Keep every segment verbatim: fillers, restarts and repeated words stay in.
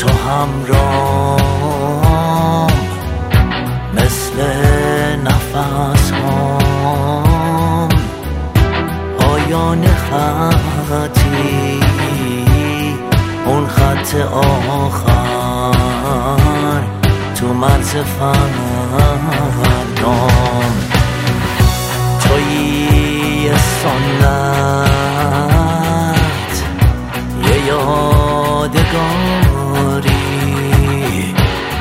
تو همرام مثل نفس هام، پایان خطی اون خط آخر تو مرز فردام، تویی سنت یه یادگاری،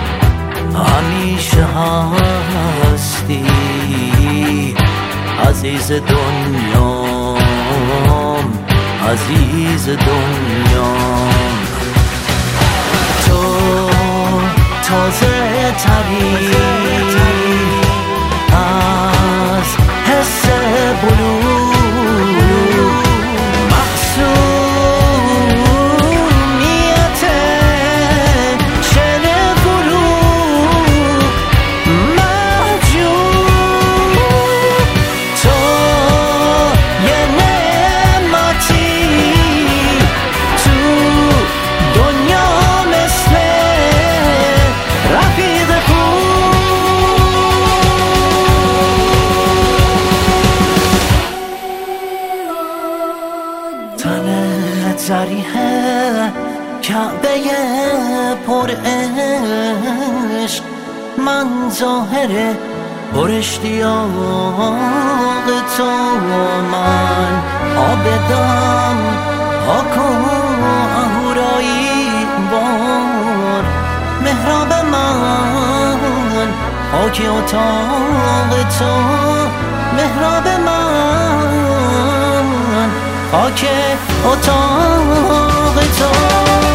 همیشه هستی عزیز دنیام، عزیز دنیام. تو تازه تری از حس بلور، محسومیت شل فروغ محجوب. تو یه نعمتی تو دنیا مثل رفیق تنت زریحه کعبه پر عشق، من ظاهر پر اشتیاق تو، من آبدم پاک و اهورایی بار، محراب من خاک اتاق تو، محراب من خاک اتاق تو.